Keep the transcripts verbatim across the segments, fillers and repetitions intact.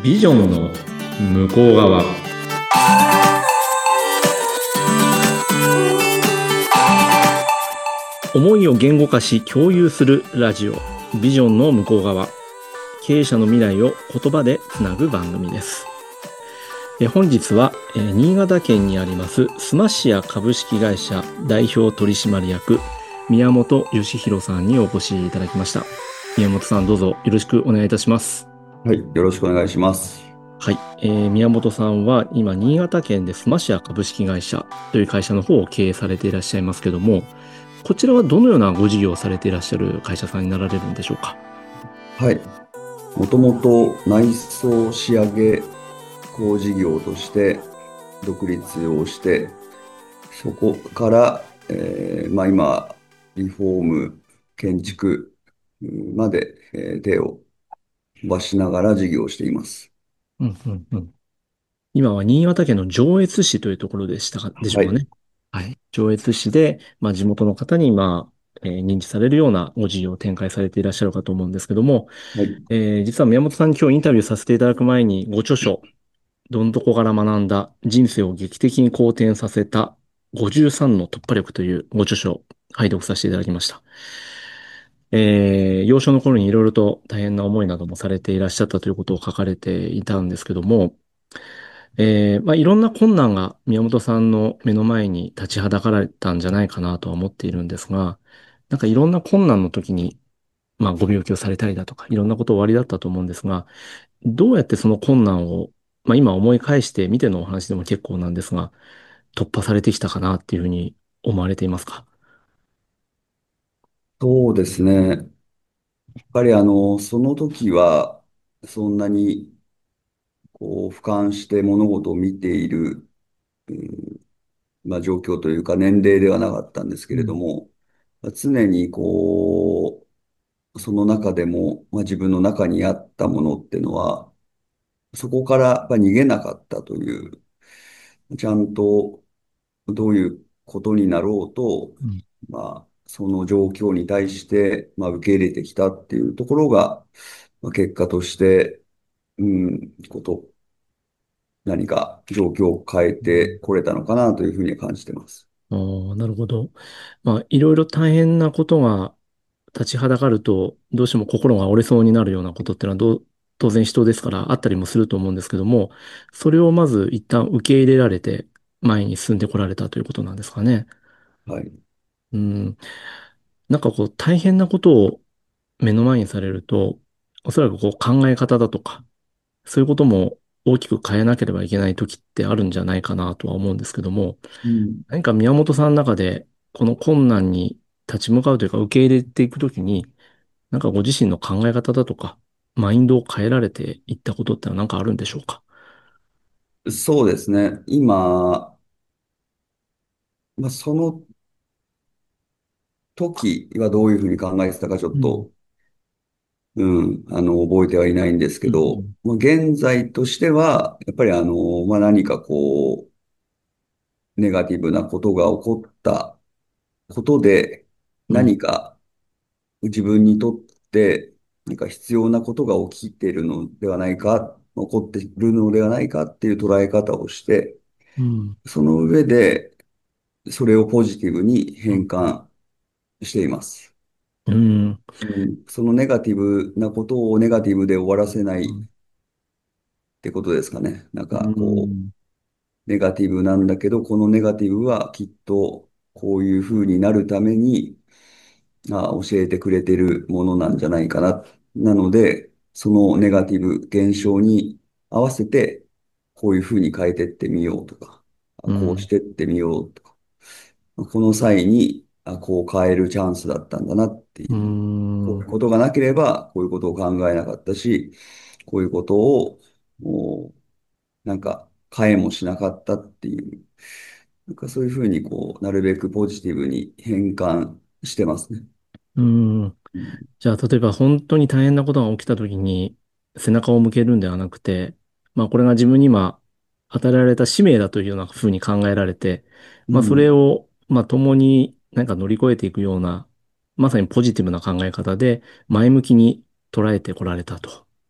ビジョンの向こう側。思いを言語化し共有するラジオ、ビジョンの向こう側。経営者の未来を言葉でつなぐ番組です。え本日はえ新潟県にありますスマシア株式会社代表取締役宮本義弘さんにお越しいただきました。宮本さん、どうぞよろしくお願いいたします。 はい、よろしくお願いします。 はい、えー宮本さんは今新潟県でスマシア株式会社という会社の方を経営されていらっしゃいますけども、こちらはどのようなご事業をされていらっしゃる会社さんになられるんでしょうか？ はい、もともと内装仕上げ工事業として独立をして、そこから、えーまあ、今、リフォーム、建築うんまで、えー手を伸ばしながら事業をしています。 うんうんうん。今は新潟県の上越市というところでしたか、でしょはい、 うかね。はい。上越市で、まあ、地元の方に、まあ、えー認知されるようなご事業を展開されていらっしゃるかと思うんですけども、 はい、 えー実は宮本さんに今日インタビューさせていただく前に、ご著書、どん底から学んだ人生を劇的に好転させたごじゅうさんの突破力というご著書を拝読させていただきました。えー幼少の頃にいろいろと大変な思いなどもされていらっしゃったということを書かれていたんですけども、えーまあ、いろんな困難が宮本さんの目の前に立ちはだかられたんじゃないかなとは思っているんですが、なんかいろんな困難の時に、まあ、ご病気をされたりだとか、いろんなことおありだったと思うんですが、どうやってその困難を、まあ、今思い返してみてのお話でも結構なんですが、突破されてきたかなっていうふうに思われていますか？ そうですね。やっぱりあの、その時は、そんなにこう俯瞰して物事を見ている、うんまあ、状況というか年齢ではなかったんですけうん。 れども、常にこう、その中でも、まあ、自分の中にあったものっていうのは、そこからやっぱ逃げなかったという、ちゃんとどういうことになろうと、 うん。 まあ、その状況に対して、まあ、受け入れてきたっていうところが、まあ、結果として、うん、こと、何か状況を変えてこれたのかなというふうに感じてます。 ああ、なるほど。まあ、いろいろ大変なことが立ちはだかると、どうしても心が折れそうになるようなことっていうのはどう、当然人ですからあったりもすると思うんですけども、それをまず一旦受け入れられて前に進んでこられたということなんですかね。 はい。 うん。なんかこう大変なことを目の前にされると、おそらくこう考え方だとか、そういうことも大きく変えなければいけない時ってあるんじゃないかなとは思うんですけども、 うん。 何か宮本さんの中でこの困難に立ち向かうというか受け入れていくときに、なんかご自身の考え方だとか、マインドを変えられていったことってのは何かあるんでしょうか？ そうですね。今、まあ、その時はどういうふうに考えてたかちょうん。 っと、うん、あの、覚えてはいないんですけど、 うん。 まあ、現在としては、やっぱりあの、まあ、何かこう、ネガティブなことが起こったことで、 うん。 何か自分にとって、何か必要なことが起きているのではないか、起こっているのではないかっていう捉え方をして、 うん。 その上で、それをポジティブに変換しています。 うん。 うん、そのネガティブなことをネガティブで終わらせないっうん。 てことですかね。なんうかこん。 う、ネガティブなんだけど、このネガティブはきっとこういう風になるために、あ、教えてくれてるものなんじゃないかな。なので、そのネガティブ現象に合わせて、こういう風に変えてってみようとか、あうん。 こうしてってみようとか、この際に、あ、こう変えるチャンスだったんだなってういう。こういうん。 ことがなければ、こういうことを考えなかったし、こういうことを、もう、なんか、変えもしなかったっていう。なんかそういうふうに、こう、なるべくポジティブに変換してますね。 うん。 うん。 じゃあ、例えば本当に大変なことが起きたときに背中を向けるんではなくて、まあこれが自分に今与えられた使命だというようなふうに考えられて、まあそれうん。 をまあ共になんか乗り越えていくような、まさにポジティブな考え方で前向きに捉えてこられたと。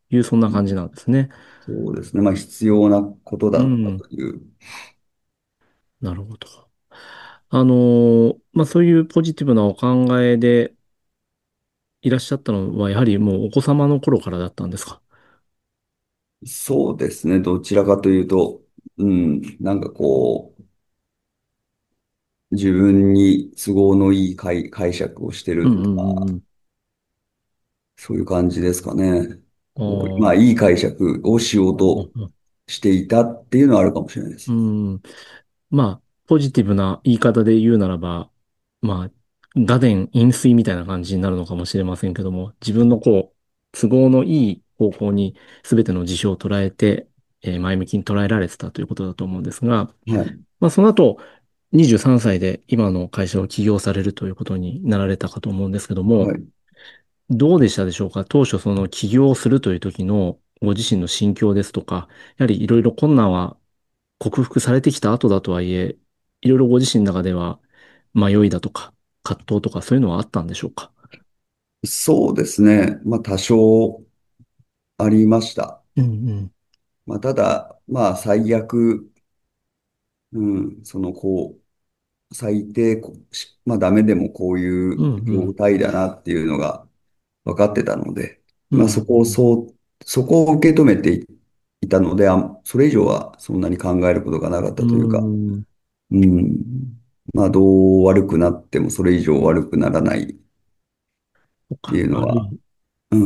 いう、そんな感じなんですね。 そうですね。まあ、必要なことだったうん。 という。 なるほど。あのーまあ、そういうポジティブなお考えでいらっしゃったのは、やはりもうお子様の頃からだったんですか？ そうですね。どちらかというと、うん、なんかこう、自分に都合のいい解、解釈をしてる、 うんうんうんうん。 そういう感じですかね。 あこうまあ、 あ、 いい解釈をしようとうんうんしていたっていうのはあるかもしれないです。 うん。うん。まあ、ポジティブな言い方で言うならば、まあ、画伝飲水みたいな感じになるのかもしれませんけども、自分のこう、都合のいい方向に全ての事象を捉えて、えー前向きに捉えられてたということだと思うんですが、 はい。 まあ、その後、にじゅうさんさいで今の会社を起業されるということになられたかと思うんですけども、 はい。 どうでしたでしょうか？当初その起業するという時のご自身の心境ですとか、やはりいろいろ困難は克服されてきた後だとはいえ、いろいろご自身の中では迷いだとか葛藤とかそういうのはあったんでしょうか？ そうですね。まあ、多少ありました。 うんうん。 まあ、ただ、まあ、最悪、うん、その、こう、最低、こしまあ、ダメでもこういうんううん。 状態だなっていうのが分かってたので、 うんうまあ、そこをんそう、そこを受け止めていいたので、あ、それ以上はそんなに考えることがなかっうたというか、 ん。うーん。 うん、まあ、どう悪くなってもそれ以上悪くならないってそっか。 いうのは、 悪い、 うん、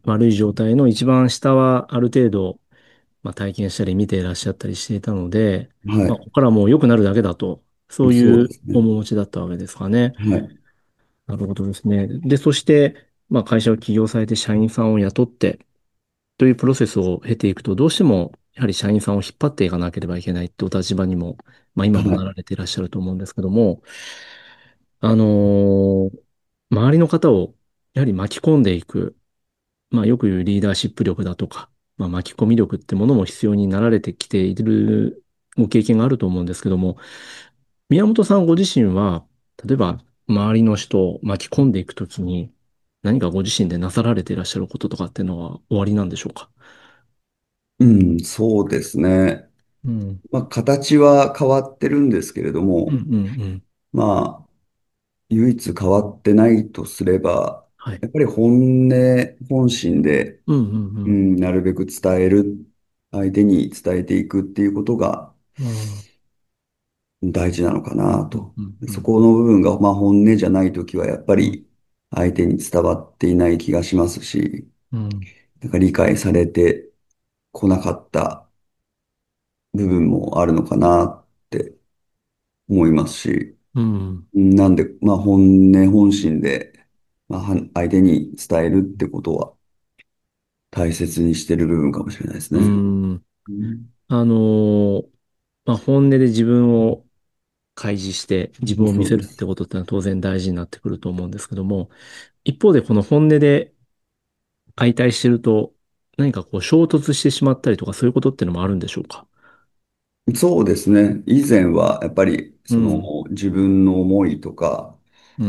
悪い状態の一番下はある程度、まあ、体験したり見ていらっしゃったりしていたので、まあ、こはい、 こからもう良くなるだけだと、そういうそうですね。 面持ちだったわけですかね。 はい、 なるほどですね。で、そして、まあ、会社を起業されて社員さんを雇ってというプロセスを経ていくと、どうしてもやはり社員さんを引っ張っていかなければいけないってお立場にも、まあ、今もはい、 なられていらっしゃると思うんですけども、あのー周りの方をやはり巻き込んでいく、まあ、よく言うリーダーシップ力だとか、まあ、巻き込み力ってものも必要になられてきているご経験があると思うんですけども、宮本さんご自身は、例えば周りの人を巻き込んでいくときに、何かご自身でなさられていらっしゃることとかっていうのはおありなんでしょうか？ うん、そうですね。 うん。 まあ、形は変わってるんですけれどうんうも、 んうん。 まあ、唯一変わってないとすれば、 はい。 やっぱり本音、本心で、 うんうんうん。 うん、なるべく伝える、相手に伝えていくっていうことがああ。 大事なのかなうんと。 うんうん。 そこの部分が、まあ、本音じゃないときは、やっぱうんり相手に伝わっていない気がしますし、 うん。 なんか理解されてこなかった部分もあるのかなって思いますし、 うん。 なんで、まあ、本音、本心で、まあ、は相手に伝えるってことは大切にしてる部分かもしれないですうね。 ん。 うん、 あのーまあ、本音で自分を開示して自分を見せるってそうです。 ことってのは当然大事になってくると思うんですけども、一方でこの本音で相対してると何かこう衝突してしまったりとかそういうことってのもあるんでしょうか？ そうですね。以前はやっぱりそのうん。 自分の思いとか、 うん。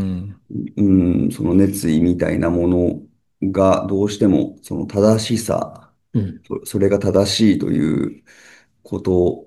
うん、その熱意みたいなものがどうしてもその正しさ、 うん。 そそれが正しいということ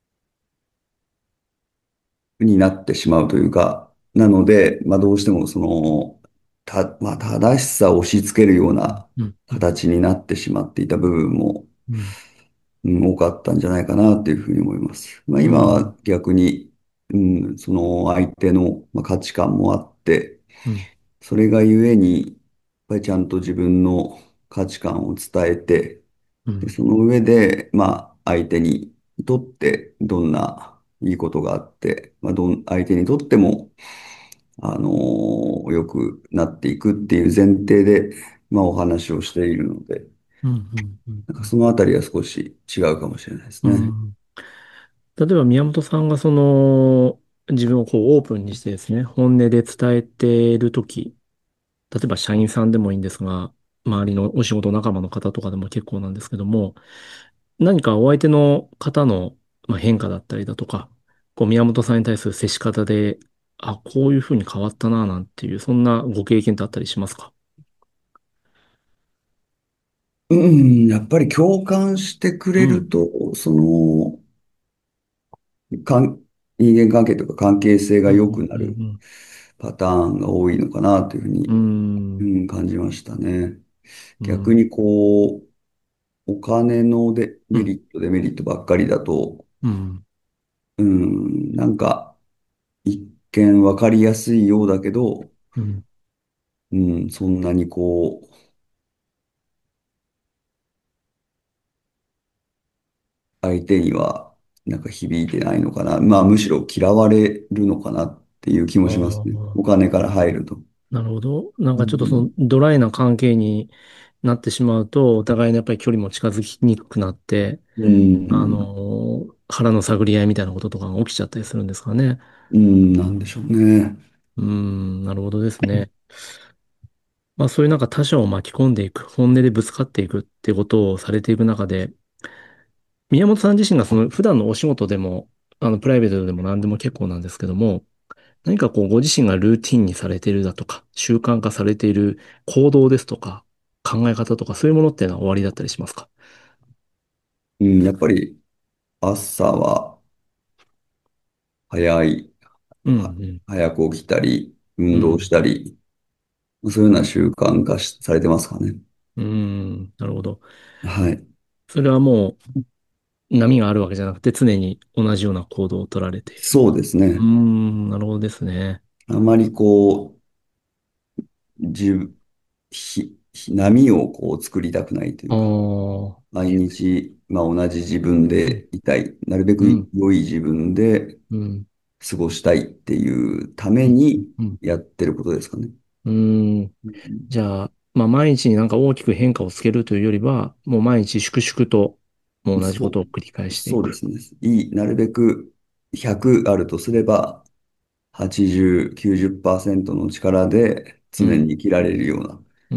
になってしまうというか、なので、まあどうしてもその、た、まあ正しさを押し付けるよううん。 なうん。うん。 形になってしまっていた部分も、 うんうん、多かったんじゃないかなっていうふうに思います。まあ今はうん。 逆に、うん、その相手のまあ価値観もあって、 うん。 それがゆえに、やっぱりちゃんと自分の価値観を伝えて、で、 うん。 その上で、まあ、相手にとってどんないいことがあって、まあ、どん、相手にとっても、あのー良くなっていくっていう前提で、まあ、お話をしているので、 うん。うん。 なんかそのあたりは少し違うかもしれないですね。 うん。例えば宮本さんがその自分をこうオープンにしてですね、本音で伝えているとき、例えば社員さんでもいいんですが、周りのお仕事仲間の方とかでも結構なんですけども、何かお相手の方のまあ変化だったりだとか、こう宮本さんに対する接し方で、あ、こういうふうに変わったな、なんていう、そんなご経験ってあったりしますか？ うん、やっぱり共感してくれるうん、 と、その、かん、人間関係とか関係性が良くうん、うん、 なるうん、 パターンが多いのかなというふううに、うん、 ん、感じましたね。 うん、 逆にこう、お金のデうん、 メリット、デメリットばっかりだと、 うん、 うん、なんか、一見わかりやすいようだけど、 うん、 うん、そんなにこう、相手にはなんか響いてないのかな。まあ、むしろ嫌われるのかなっていう気もあしますね。おあ、 金から入ると。 なるほど。なんうん、 かちょっとそのドライな関係になってしまうと、お互いのやっぱり距離も近づきにくくなって、 うあん、 のー腹の探り合いみたいなこととかが起きちゃったりするんですかね。 うん、なんでしょうね。 うーん、なるほどですね。まあそういうなんか他者を巻き込んでいく、本音でぶつかっていくってことをされていく中で、宮本さん自身がその普段のお仕事でも、あのプライベートでも何でも結構なんですけども、何かこうご自身がルーティンにされているだとか、習慣化されている行動ですとか、考え方とかそういうものっていうのは終わりだったりしますか？ うん、やっぱり朝は早い、 うん、うはん、 早く起きたり、運動しうん、 たり、そういうような習慣化しされてますかね。 うん、なるほど。 はい。 それはもう波があるわけじゃなくて常に同じような行動を取られている。 そうですうーね。 ん、なるほどですね。 あまりこう、じひ、ひ波をこう作りたくないといあうか、 あ、 毎日、まあ、同じ自分うん、 でいたい。なるべくうん、 良い自分でうん、 過ごしたいっていうためうん、 にうん。 やってることですかね。 うーん。 うん、 じゃあ、まあ、毎日になんか大きく変化をつけるというよりは、もう毎日粛々と、もう同じことそを繰り返う、 していく。 そうですね。いい、なるべくひゃくあるとすれば、はちじゅう、きゅうじゅっパーセントの力でうん、 常に生きられるような。 うん、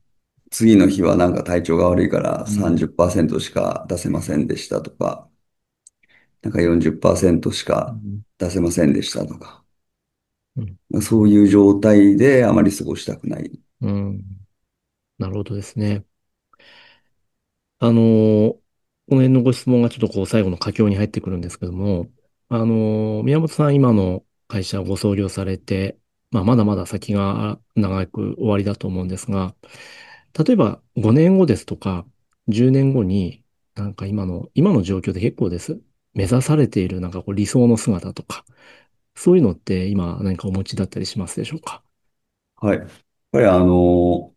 次の日はなんか体調が悪いからうん、 さんじゅっパーセントしか出せませんでしたとか、なんかよんじゅっパーセントしかうん、 出せませんでしたとか、 うん。 そういう状態であまり過ごしたくない。 うん、なるほどですね。あのーこの辺のご質問がちょっとこう最後の佳境に入ってくるんですけども、あのー宮本さん今の会社をご創業されて、まあ、まだまだ先が長く終わりだと思うんですが、例えばごねんごですとか、じゅうねんごに、なんか今の、今の状況で結構です。目指されているなんかこう理想の姿とか、そういうのって今何かお持ちだったりしますでしょうか？ はい。やっぱりあの、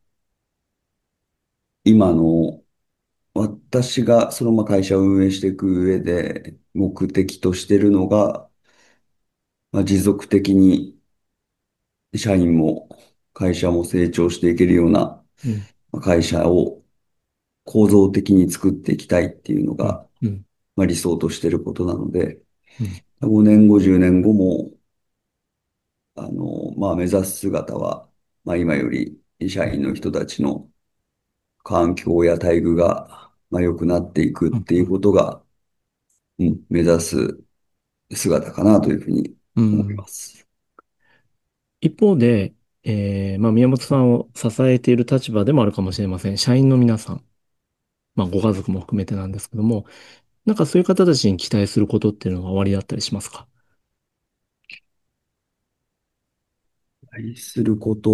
今の私がそのまま会社を運営していく上で目的としてるのが、まあ、持続的に社員も会社も成長していけるようなうん、 まあ会社を構造的に作っていきたいっていうのうん、 が、 うん、 まあ、理想としてることなので、 うん、 ごねんご、じゅうねんごも、あの、まあ、目指す姿は、まあ、今より社員の人たちの環境や待遇が、まあ、良くなっていくっうん、 ていうことが、うん、目指す姿かなというふうに思いうん。 ます。 一方で、えーまあ、宮本さんを支えている立場でもあるかもしれません。社員の皆さん、まあ、ご家族も含めてなんですけども、なんかそういう方たちに期待することっていうのが終わりだったりしますか？ 愛すること、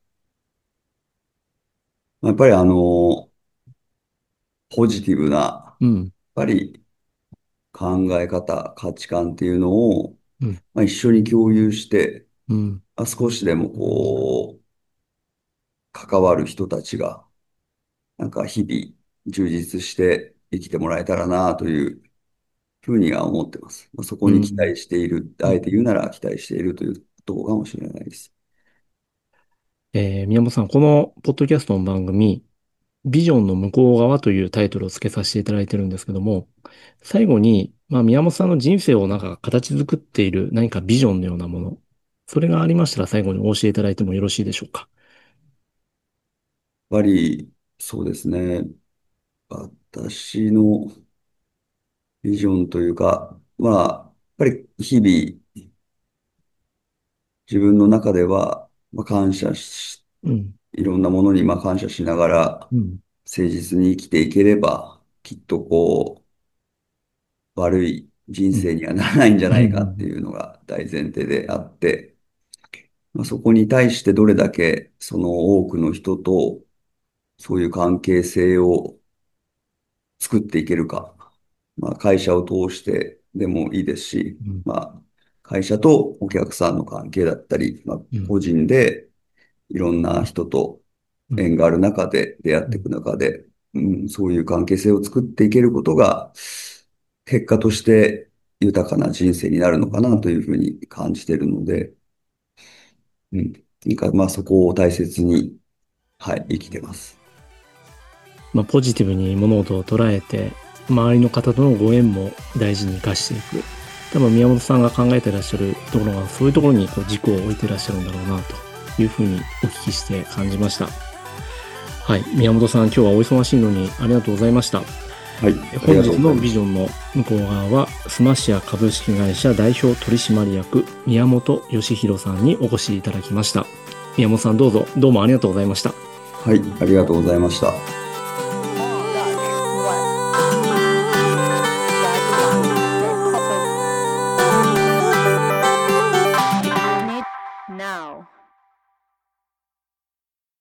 やっぱりあの、ポジティブな、やっうん、 ぱり考え方、価値観っていうのを、 うん、 まあ、一緒に共有して、 うん、 まあ、少しでもこう、関わる人たちが、なんか日々充実して生きてもらえたらなというふうには思ってます。まあ、そこに期うん。 待している、あえうん。 て言うなら期待しているというところかもしれないです。 えー宮本さん、このポッドキャストの番組、ビジョンの向こう側というタイトルを付けさせていただいてるんですけども、最後に、まあ、宮本さんの人生をなんか形作っている何かビジョンのようなもの、それがありましたら最後にお教えいただいてもよろしいでしょうか？ やっぱり、そうですね。私のビジョンというか、まあ、やっぱり日々自分の中では、まあ、感謝し、 うん、 いろんなものにまあ感謝しながら、 うん、 誠実に生きていければ、きっとこう、悪い人うん。 生にはならないんじゃうん。うないかってん。 いうのが大前提であって、まあ、そこに対してどれだけその多くの人とそういう関係性を作っていけるか。まあ、会社を通してでもいいですし、 うん。 まあ、会社とお客さんの関係だったり、まあ、 うん。 個人でいろんな人とうん。 縁がある中で出会っうん。 ていく中で、うん、そういう関係性を作っていけることが、結果として豊かな人生になるのかなというふうに感じているので、うん、なんかまあそこを大切に、はい、生きてます。 まあ、ポジティブに物事を捉えて、周りの方とのご縁も大事に生かしていく。多分宮本さんが考えてらっしゃるところが、そういうところにこう軸を置いてらっしゃるんだろうな、というふうにお聞きして感じました。はい。宮本さん、今日はお忙しいのにありがとうございました。 はい、ありがと本日のうございましビジョンの向こう側は、スマシア株式会社代表取締役、宮本義弘さんにお越しいただきました。宮本さん、どうぞ、どうもありがとうございました。 た。はい、ありがとうございました。